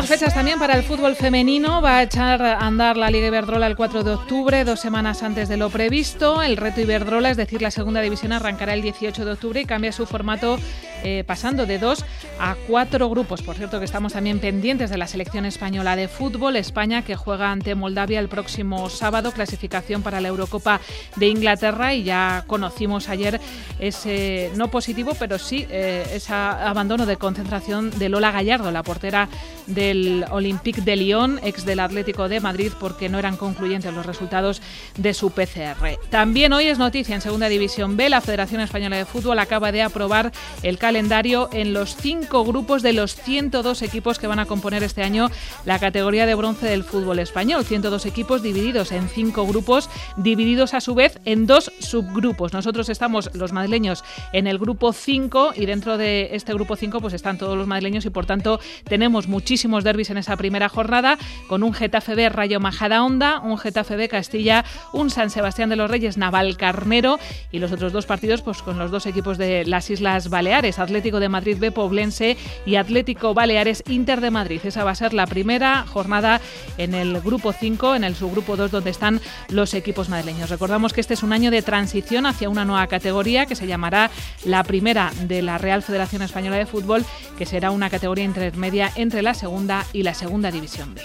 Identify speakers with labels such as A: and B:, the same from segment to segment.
A: Tenemos fechas también para el fútbol femenino. Va a echar a andar la Liga Iberdrola el 4 de octubre, 2 semanas antes de lo previsto. El reto Iberdrola, es decir, la segunda división, arrancará el 18 de octubre y cambia su formato pasando de 2 a 4 grupos. Por cierto, que estamos también pendientes de la selección española de fútbol. España, que juega ante Moldavia el próximo sábado, clasificación para la Eurocopa de Inglaterra, y ya conocimos ayer ese no positivo, pero sí ese abandono de concentración de Lola Gallardo, la portera del Olympique de Lyon, ex del Atlético de Madrid, porque no eran concluyentes los resultados de su PCR. También hoy es noticia en Segunda División B, la Federación Española de Fútbol acaba de aprobar el calendario en los 5 grupos de los 102 equipos que van a componer este año la categoría de bronce del fútbol español. 102 equipos divididos en 5 grupos, divididos a su vez en 2 subgrupos. Nosotros estamos, los madrileños, en el grupo 5, y dentro de este grupo 5 pues están todos los madrileños, y por tanto tenemos muchísimos derbis en esa primera jornada, con un Getafe B Rayo Majadahonda, un Getafe B Castilla, un San Sebastián de los Reyes Navalcarnero, y los otros 2 partidos pues con los 2 equipos de las Islas Baleares, Atlético de Madrid B Poblense y Atlético Baleares Inter de Madrid. Esa va a ser la primera jornada en el grupo 5, en el subgrupo 2 donde están los equipos madrileños. Recordamos que este es un año de transición hacia una nueva categoría que se llamará la primera de la Real Federación Española de Fútbol, que será una categoría intermedia entre la segunda y la segunda división B.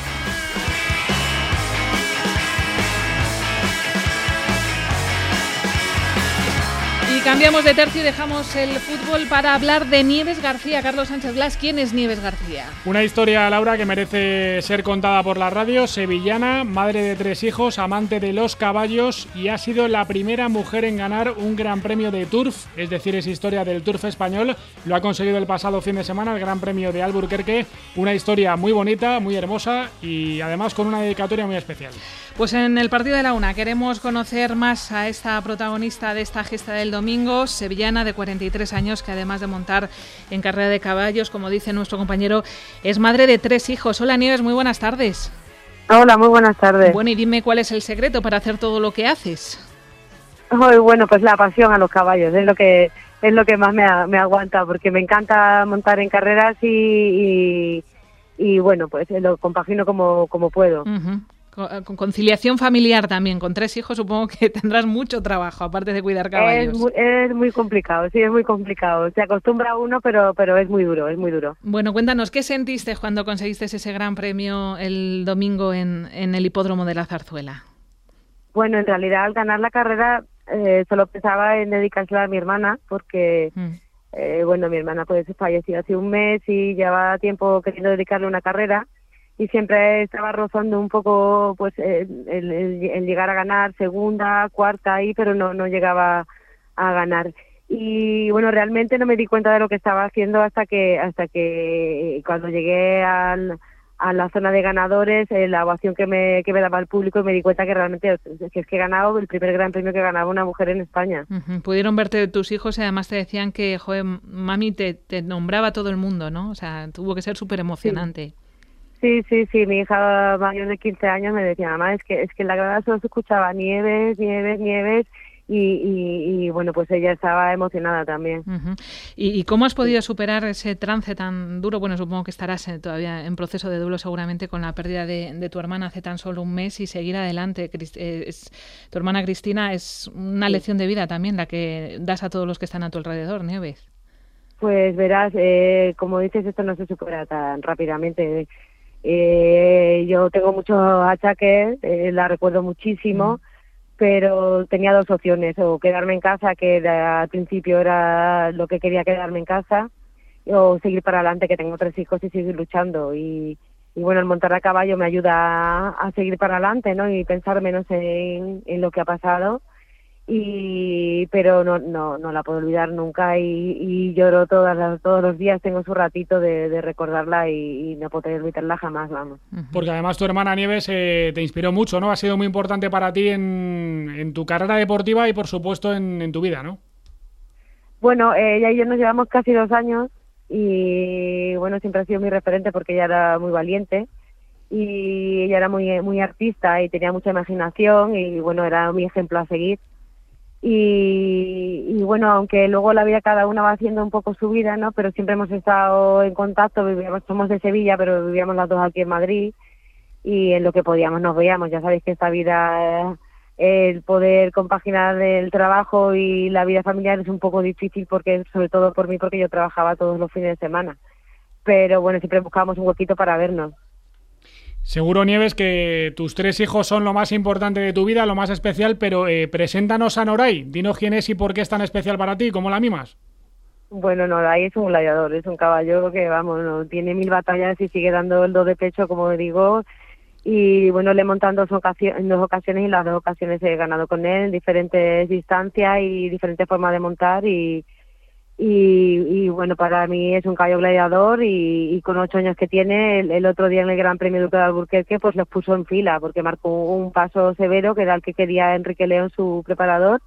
A: Y cambiamos de tercio y dejamos el fútbol para hablar de Nieves García. Carlos Sánchez Blas, ¿quién es Nieves García?
B: Una historia, Laura, que merece ser contada por la radio. Sevillana, madre de 3 hijos, amante de los caballos, y ha sido la primera mujer en ganar un gran premio de Turf, es decir, es historia del Turf español. Lo ha conseguido el pasado fin de semana, el Gran Premio de Alburquerque. Una historia muy bonita, muy hermosa, y además con una dedicatoria muy especial.
A: Pues en el partido de la una queremos conocer más a esta protagonista de esta gesta del domingo, sevillana de 43 años, que además de montar en carrera de caballos, como dice nuestro compañero, es madre de 3 hijos. Hola Nieves, muy buenas tardes.
C: Hola, muy buenas tardes.
A: Bueno, y dime cuál es el secreto para hacer todo lo que haces.
C: Bueno, pues la pasión a los caballos, es lo que más me aguanta, porque me encanta montar en carreras y bueno, pues lo compagino como puedo.
A: Uh-huh. Con conciliación familiar también, con 3 hijos supongo que tendrás mucho trabajo, aparte de cuidar caballos.
C: Es muy complicado, sí, es muy complicado. Se acostumbra uno, pero es muy duro, es muy duro.
A: Bueno, cuéntanos, ¿qué sentiste cuando conseguiste ese gran premio el domingo en el hipódromo de la Zarzuela?
C: Bueno, en realidad al ganar la carrera solo pensaba en dedicársela a mi hermana, porque bueno, mi hermana pues falleció hace un mes y llevaba tiempo queriendo dedicarle una carrera, y siempre estaba rozando un poco pues el llegar a ganar segunda, cuarta ahí, pero no llegaba a ganar. Y bueno, realmente no me di cuenta de lo que estaba haciendo hasta que cuando llegué a la zona de ganadores, la ovación que me daba el público, y me di cuenta que realmente que es que he ganado el primer gran premio que ganaba una mujer en España.
A: Uh-huh. Pudieron verte tus hijos y además te decían que, joder, mami, te nombraba todo el mundo, ¿no? O sea, tuvo que ser súper emocionante.
C: Sí, mi hija mayor de 15 años me decía, mamá, es que en la grada solo se escuchaba Nieves, y bueno, pues ella estaba emocionada también.
A: Uh-huh. ¿Y cómo has podido superar ese trance tan duro? Bueno, supongo que estarás todavía en proceso de duelo seguramente con la pérdida de tu hermana hace tan solo un mes, y seguir adelante. Tu hermana Cristina es una lección de vida también la que das a todos los que están a tu alrededor, Nieves.
C: Pues verás, como dices, esto no se supera tan rápidamente. Yo tengo muchos achaques, la recuerdo muchísimo, pero tenía 2 opciones: o quedarme en casa, que al principio era lo que quería, quedarme en casa, o seguir para adelante, que tengo 3 hijos, y seguir luchando. Y bueno, el montar a caballo me ayuda a seguir para adelante, ¿no? Y pensar menos en lo que ha pasado. Pero no la puedo olvidar nunca, y lloro todos los días. Tengo su ratito de recordarla y no poder olvidarla jamás, vamos.
B: Porque además tu hermana Nieves te inspiró mucho, ¿no? Ha sido muy importante para ti en tu carrera deportiva y por supuesto en tu vida, ¿no?
C: Bueno, ella y yo nos llevamos casi 2 años, y bueno, siempre ha sido mi referente porque ella era muy valiente, y ella era muy artista y tenía mucha imaginación, y bueno, era mi ejemplo a seguir. y bueno, aunque luego la vida cada una va haciendo un poco su vida, ¿no? Pero siempre hemos estado en contacto, somos de Sevilla, pero vivíamos las dos aquí en Madrid, y en lo que podíamos nos veíamos. Ya sabéis que esta vida, el poder compaginar el trabajo y la vida familiar es un poco difícil, porque sobre todo por mí, porque yo trabajaba todos los fines de semana. Pero bueno, siempre buscábamos un huequito para vernos.
B: Seguro, Nieves, que tus 3 hijos son lo más importante de tu vida, lo más especial, pero preséntanos a Noray. Dinos quién es y por qué es tan especial para ti, ¿cómo la mimas?
C: Bueno, Noray es un gladiador, es un caballo que, vamos, no tiene 1000 batallas y sigue dando el do de pecho, como digo. Y bueno, le he montado en 2 ocasiones, y las 2 ocasiones he ganado con él en diferentes distancias y diferentes formas de montar, y bueno, para mí es un caballo gladiador, y con 8 años que tiene, el otro día en el Gran Premio Duque de Alburquerque, pues los puso en fila, porque marcó un paso severo, que era el que quería Enrique León, su preparador,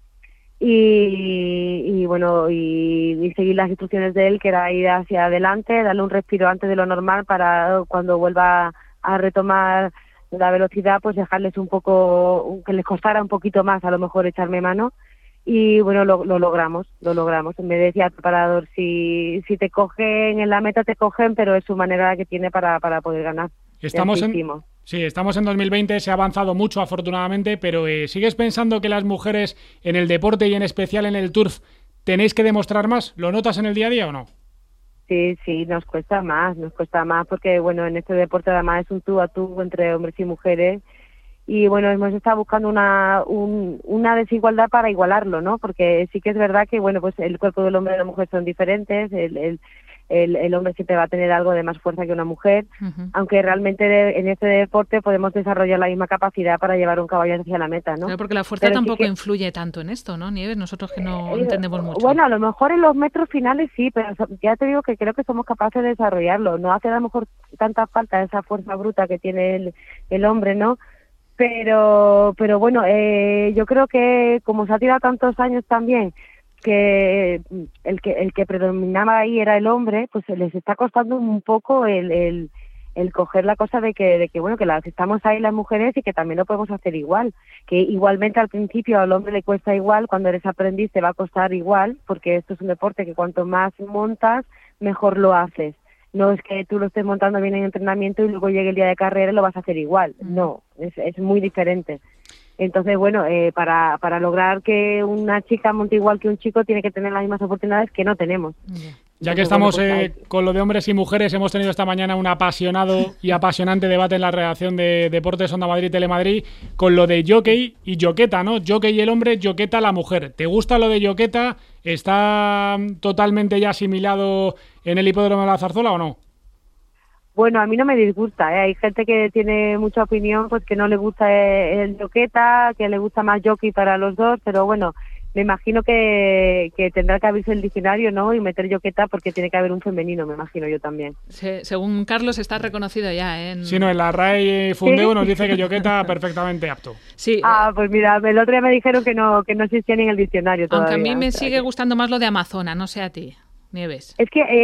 C: y bueno, y seguir las instrucciones de él, que era ir hacia adelante, darle un respiro antes de lo normal, para cuando vuelva a retomar la velocidad, pues dejarles un poco, que les costara un poquito más a lo mejor echarme mano. Y bueno, lo logramos. Me decía el preparador, si te cogen en la meta, te cogen, pero es su manera que tiene para poder ganar.
B: Estamos en 2020, se ha avanzado mucho afortunadamente, pero ¿sigues pensando que las mujeres en el deporte y en especial en el turf tenéis que demostrar más? ¿Lo notas en el día a día o no?
C: Sí, nos cuesta más porque bueno, en este deporte además es un tú a tú entre hombres y mujeres, y bueno, hemos estado buscando una desigualdad para igualarlo, ¿no? Porque sí que es verdad que bueno, pues el cuerpo del hombre y la mujer son diferentes, el hombre siempre va a tener algo de más fuerza que una mujer, aunque realmente en este deporte podemos desarrollar la misma capacidad para llevar un caballo hacia la meta, ¿no?
A: Claro, porque la fuerza tampoco influye tanto en esto, ¿no, Nieves? Nosotros que no entendemos mucho.
C: Bueno, a lo mejor en los metros finales sí, pero ya te digo que creo que somos capaces de desarrollarlo. No hace a lo mejor tanta falta esa fuerza bruta que tiene el hombre, ¿no? Pero bueno, yo creo que como se ha tirado tantos años también, que el que predominaba ahí era el hombre, pues les está costando un poco el coger la cosa de que bueno, que las estamos ahí las mujeres y que también lo podemos hacer igual, que igualmente al principio al hombre le cuesta igual, cuando eres aprendiz te va a costar igual, porque esto es un deporte que cuanto más montas, mejor lo haces. No es que tú lo estés montando bien en entrenamiento y luego llegue el día de carrera y lo vas a hacer igual. No, es muy diferente. Entonces, bueno, para lograr que una chica monte igual que un chico, tiene que tener las mismas oportunidades que no tenemos.
B: Ya que estamos con lo de hombres y mujeres, hemos tenido esta mañana un apasionado y apasionante debate en la redacción de Deportes Onda Madrid Telemadrid con lo de jockey y joqueta, ¿no? Jockey el hombre, joqueta la mujer. ¿Te gusta lo de joqueta? ¿Está totalmente ya asimilado en el hipódromo de la Zarzuela o no?
C: Bueno, a mí no me disgusta, ¿eh? Hay gente que tiene mucha opinión, pues que no le gusta el joqueta, que le gusta más jockey para los dos, pero bueno, me imagino que tendrá que abrirse el diccionario, ¿no? Y meter joqueta, porque tiene que haber un femenino, me imagino yo también.
A: Según Carlos, está reconocido ya, ¿eh?
B: Sí, no, en la RAE Fundeu nos dice que joqueta perfectamente apto.
A: Sí.
C: Pues mira, el otro día me dijeron que no existía ni en el diccionario todavía.
A: Aunque a mí me sigue gustando más lo de Amazona, no sé a ti, Nieves.
C: Es que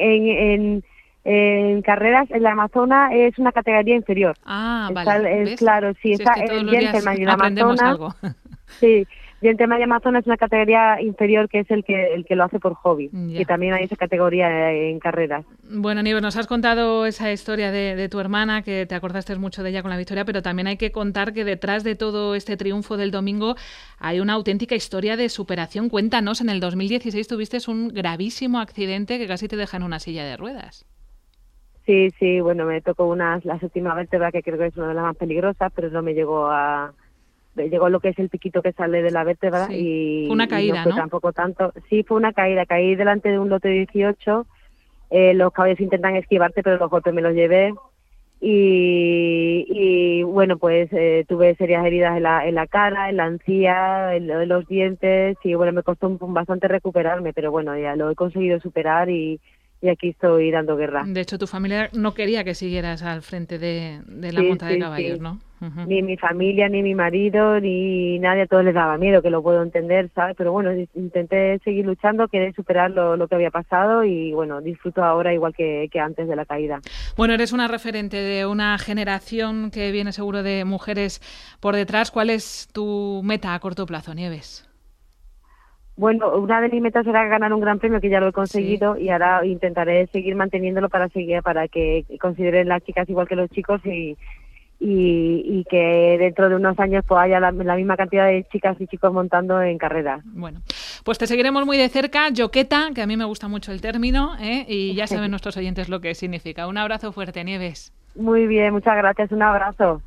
C: en carreras, en la Amazona es una categoría inferior.
A: Vale.
C: Claro, sí, está
A: es que
C: el Gentleman y la
A: aprendemos
C: Amazona.
A: Algo.
C: Sí, Gentleman y Amazona es una categoría inferior, que es el que lo hace por hobby.
A: Ya.
C: Y también hay esa categoría en carreras.
A: Bueno, Nieves, nos has contado esa historia de tu hermana, que te acordaste mucho de ella con la victoria, pero también hay que contar que detrás de todo este triunfo del domingo hay una auténtica historia de superación. Cuéntanos, en el 2016 tuviste un gravísimo accidente que casi te deja en una silla de ruedas.
C: Sí, bueno, me tocó la séptima vértebra, que creo que es una de las más peligrosas, pero no me llegó lo que es el piquito que sale de la vértebra.
A: Sí.
C: Y
A: fue una caída,
C: no fue tampoco tanto. Sí, fue una caída. Caí delante de un lote 18. Los caballos intentan esquivarte, pero los golpes me los llevé. Y bueno, pues tuve serias heridas en la cara, en la encía, en los dientes, y bueno, me costó bastante recuperarme, pero bueno, ya lo he conseguido superar y aquí estoy dando guerra.
A: De hecho, tu familia no quería que siguieras al frente de la monta de caballos,
C: sí.
A: ¿no? Uh-huh.
C: Ni mi familia, ni mi marido, ni nadie, a todos les daba miedo, que lo puedo entender, ¿sabes? Pero bueno, intenté seguir luchando, quería superar lo que había pasado y bueno, disfruto ahora igual que antes de la caída.
A: Bueno, eres una referente de una generación que viene seguro de mujeres por detrás. ¿Cuál es tu meta a corto plazo, Nieves?
C: Bueno, una de mis metas era ganar un gran premio, que ya lo he conseguido,
A: Sí.
C: y ahora intentaré seguir manteniéndolo para que consideren las chicas igual que los chicos y que dentro de unos años pues haya la misma cantidad de chicas y chicos montando en carreras.
A: Bueno, pues te seguiremos muy de cerca, yoqueta, que a mí me gusta mucho el término, y ya saben nuestros oyentes lo que significa. Un abrazo fuerte, Nieves.
C: Muy bien, muchas gracias, un abrazo.